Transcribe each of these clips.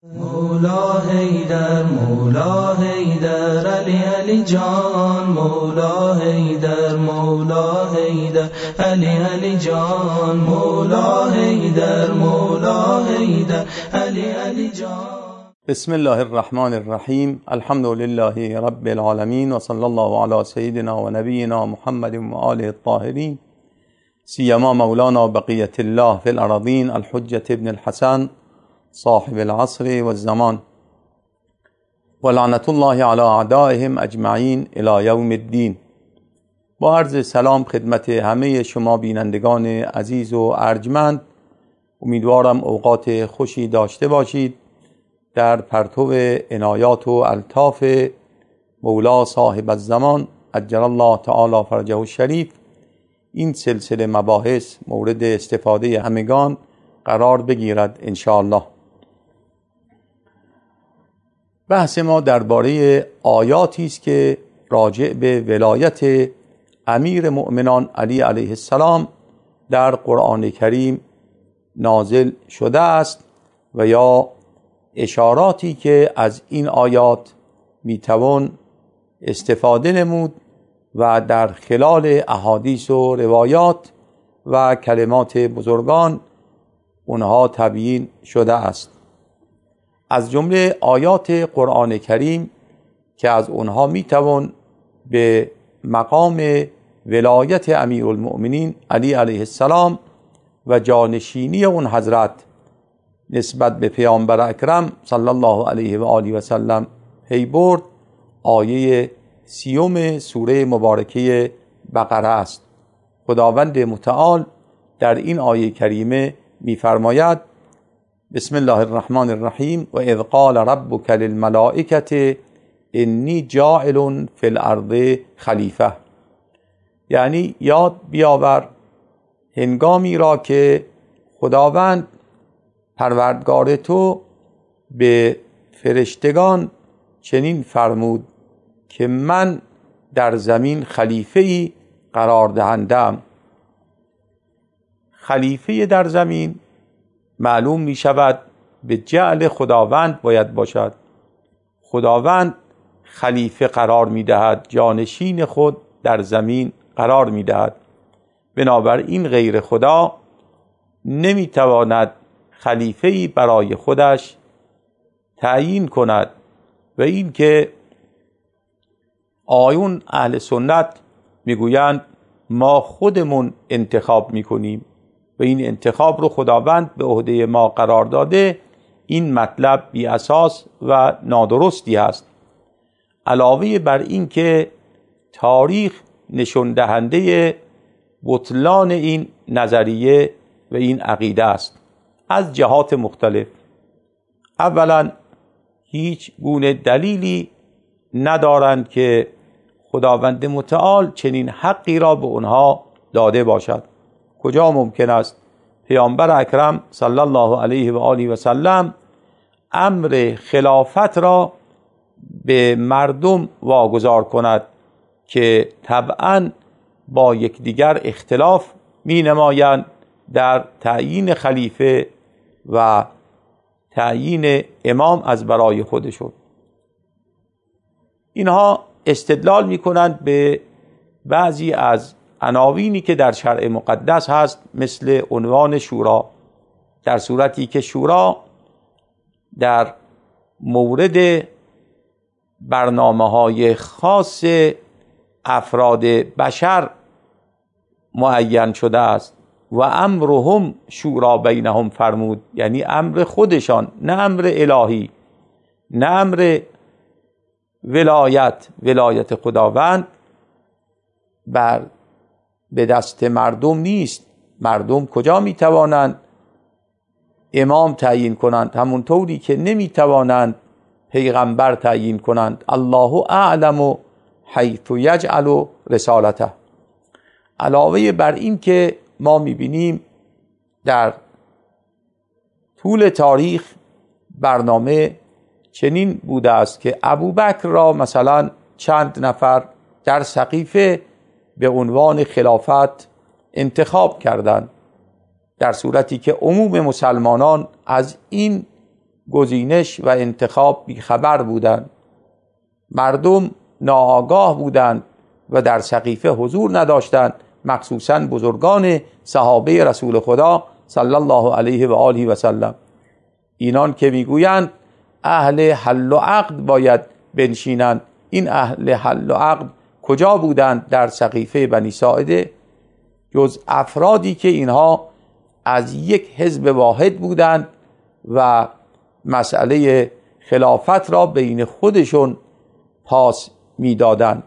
مولا حیدر مولا حیدر علی علی جان مولا حیدر مولا حیدر علی علی جان مولا حیدر مولا حیدر علی علی جان. بسم الله الرحمن الرحیم. الحمد لله رب العالمین و صلی الله علی سیدنا و نبینا محمد و آله الطاهرین، سیما مولانا بقیة الله فی الارضین الحجة ابن الحسن صاحب العصر والزمان و لعنت الله علی اعدائهم اجمعین الی یوم الدین. با عرض سلام خدمت همه شما بینندگان عزیز و ارجمند، امیدوارم اوقات خوشی داشته باشید در پرتو عنایات و الطاف مولا صاحب الزمان عجل الله تعالی فرجه الشریف این سلسله مباحث مورد استفاده همگان قرار بگیرد ان شاء الله. بحث ما درباره آیاتی است که راجع به ولایت امیر مؤمنان علی علیه السلام در قرآن کریم نازل شده است و یا اشاراتی که از این آیات میتوان استفاده نمود و در خلال احادیث و روایات و کلمات بزرگان اونها تبیین شده است. از جمله آیات قرآن کریم که از اونها میتوان به مقام ولایت امیرالمؤمنین علی علیه السلام و جانشینی اون حضرت نسبت به پیامبر اکرم صلی الله علیه و آله و سلم پی برد، آیه 30 سوره مبارکه بقره است. خداوند متعال در این آیه کریمه می‌فرماید: بسم الله الرحمن الرحیم و اذ قال ربک للملائکة انی جاعل فی الارض خلیفه. یعنی یاد بیاور هنگامی را که خداوند پروردگار تو به فرشتگان چنین فرمود که من در زمین خلیفه‌ای قرار دهندم. خلیفه در زمین معلوم می شود به جعل خداوند باید باشد. خداوند خلیفه قرار می دهد، جانشین خود در زمین قرار می دهد. بنابراین غیر خدا نمی تواند خلیفه‌ای برای خودش تعیین کند و این که آیون اهل سنت میگویند ما خودمون انتخاب میکنیم و این انتخاب رو خداوند به عهده ما قرار داده، این مطلب بی اساس و نادرستی است. علاوه بر این که تاریخ نشون دهنده بطلان این نظریه و این عقیده است از جهات مختلف. اولا هیچ گونه دلیلی ندارند که خداوند متعال چنین حقی را به اونها داده باشد. کجا ممکن است پیامبر اکرم صلی الله علیه و آله و سلم امر خلافت را به مردم واگذار کند که طبعاً با یکدیگر اختلاف می نمایند در تعیین خلیفه و تعیین امام از برای خودشون؟ اینها استدلال می کنند به بعضی از عناوینی که در شرع مقدس هست، مثل عنوان شورا، در صورتی که شورا در مورد برنامه‌های خاص افراد بشر معین شده است و امرهم شورا بینهم فرمود، یعنی امر خودشان، نه امر الهی، نه امر ولایت خداوند به دست مردم نیست. مردم کجا میتوانند امام تعیین کنند؟ همون طوری که نمیتوانند پیغمبر تعیین کنند. الله اعلم حیث یجعل رسالته. علاوه بر این که ما میبینیم در طول تاریخ برنامه چنین بوده است که ابوبکر را مثلا چند نفر در سقیفه به عنوان خلافت انتخاب کردند، در صورتی که عموم مسلمانان از این گزینش و انتخاب بیخبر بودند. مردم ناآگاه بودند و در سقیفه حضور نداشتند، مخصوصاً بزرگان صحابه رسول خدا صلی الله علیه و آله و سلم. اینان که میگویند اهل حل و عقد باید بنشینند، این اهل حل و عقد کجا بودند در سقیفه بنی ساعده؟ جز افرادی که اینها از یک حزب واحد بودند و مسئله خلافت را بین خودشون پاس میدادند.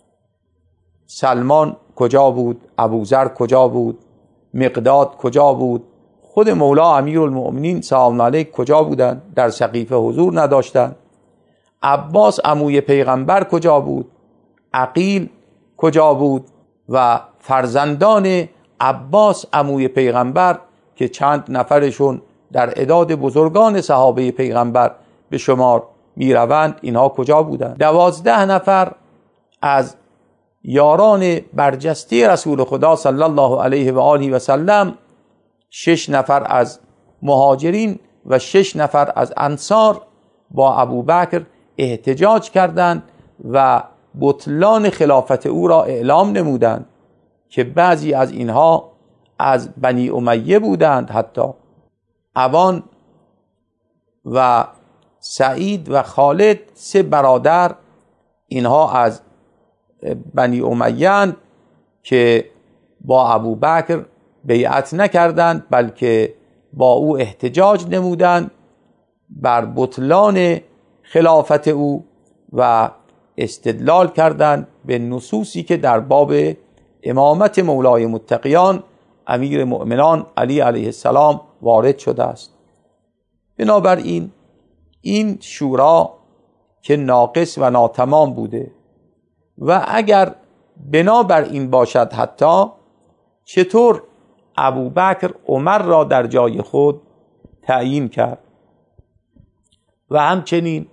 سلمان کجا بود؟ ابوذر کجا بود؟ مقداد کجا بود؟ خود مولا امیرالمؤمنین سلام علیه کجا بودند؟ در سقیفه حضور نداشتند. عباس عموی پیغمبر کجا بود؟ عقیل کجا بود؟ و فرزندان عباس عموی پیغمبر که چند نفرشون در عداد بزرگان صحابه پیغمبر به شمار می روند، اینها کجا بودند؟ 12 نفر از یاران برجسته رسول خدا صلی الله علیه و آله و سلم، 6 نفر از مهاجرین و 6 نفر از انصار با ابوبکر احتجاج کردند و بطلان خلافت او را اعلام نمودند که بعضی از اینها از بنی امیه بودند. حتی عوان و سعید و خالد 3 برادر، اینها از بنی امیه که با ابوبکر بیعت نکردند بلکه با او احتجاج نمودند بر بطلان خلافت او و استدلال کردند به نصوصی که در باب امامت مولای متقیان امیر مؤمنان علی علیه السلام وارد شده است. بنابراین این شورا که ناقص و ناتمام بوده و اگر بنابر این باشد حتی، چطور ابوبکر عمر را در جای خود تعیین کرد و همچنین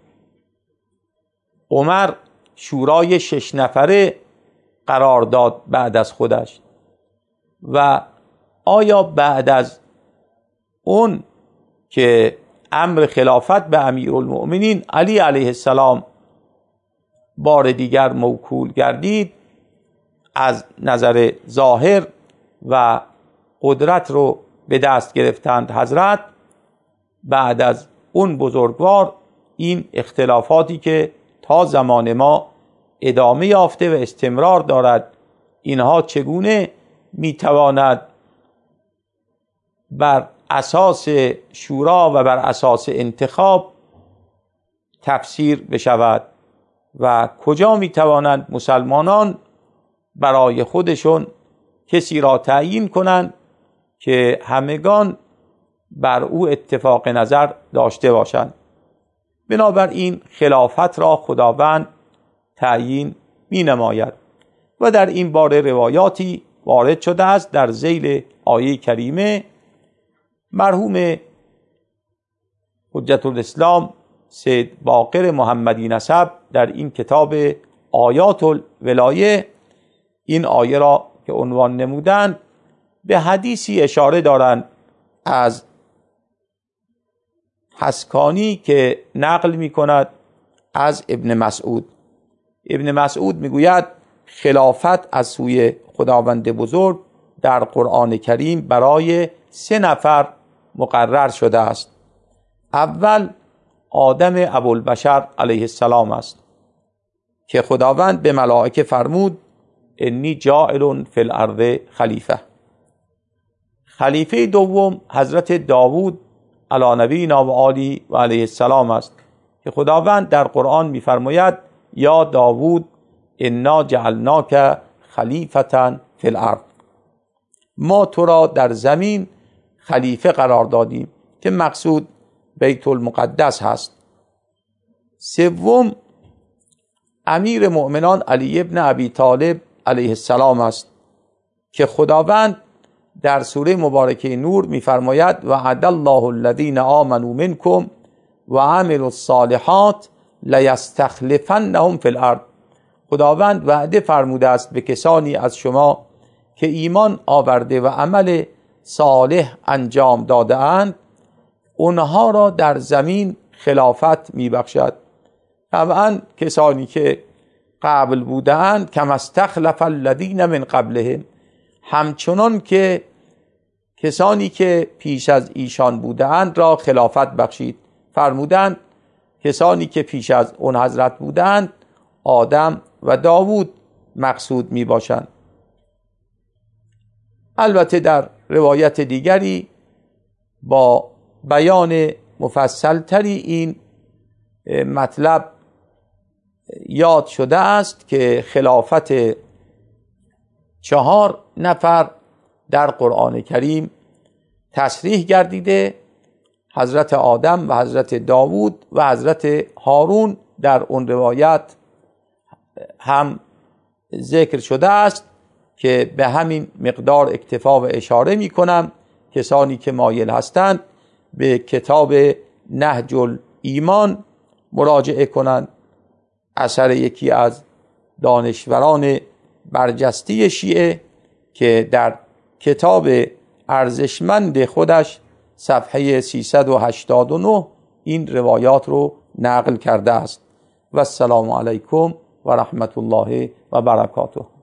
عمر شورای 6 نفره قرار داد بعد از خودش؟ و آیا بعد از اون که امر خلافت به امیرالمؤمنین علی علیه السلام بار دیگر موکول گردید، از نظر ظاهر و قدرت رو به دست گرفتند حضرت، بعد از اون بزرگوار این اختلافاتی که تا زمان ما ادامه یافته و استمرار دارد، اینها چگونه میتواند بر اساس شورا و بر اساس انتخاب تفسیر بشود و کجا میتوانند مسلمانان برای خودشون کسی را تعیین کنند که همگان بر او اتفاق نظر داشته باشند؟ بنابراین خلافت را خداوند تعیین می نماید و در این باره روایاتی وارد شده است. در ذیل آیه کریمه مرحوم حجت الاسلام سید باقر محمدی نسب در این کتاب آیات الولایه این آیه را که عنوان نمودند به حدیثی اشاره دارند از حسکانی که نقل می کند از ابن مسعود. ابن مسعود می گوید خلافت از سوی خداوند بزرگ در قرآن کریم برای 3 نفر مقرر شده است. اول آدم ابوالبشر علیه السلام است که خداوند به ملائکه فرمود انی جاعل فی الارض خلیفه. خلیفه دوم حضرت داوود علی نبینا و آله و علیه السلام است که خداوند در قرآن می‌فرماید یا داوود انا جعلناک خلیفة فی الارض، ما تو را در زمین خلیفه قرار دادیم، که مقصود بیت المقدس هست. سوم امیر مؤمنان علی ابن ابی طالب علیه السلام است که خداوند در سوره مبارکه نور می‌فرماید وعد الله الذین آمنوا منکم و عملوا الصالحات لیستخلفنهم فی الارض. خداوند وعده فرموده است به کسانی از شما که ایمان آورده و عمل صالح انجام داده اند، اونها را در زمین خلافت میبخشد. طبعا کسانی که قبل بودند کما استخلف الذین من قبلهم، همچنان که کسانی که پیش از ایشان بودند را خلافت بخشید. فرمودند کسانی که پیش از اون حضرت بودند آدم و داوود مقصود می باشند. البته در روایت دیگری با بیان مفصل تری این مطلب یاد شده است که خلافت 4 نفر در قرآن کریم تصریح گردیده. حضرت آدم و حضرت داوود و حضرت هارون در اون روایت هم ذکر شده است که به همین مقدار اکتفا و اشاره می کنم. کسانی که مایل هستند به کتاب نهج الایمان مراجعه کنند، اثر یکی از دانشوران برجسته شیعه که در کتاب ارزشمند خودش صفحه 389 این روایات رو نقل کرده است. و السلام علیکم و رحمت الله و برکاته.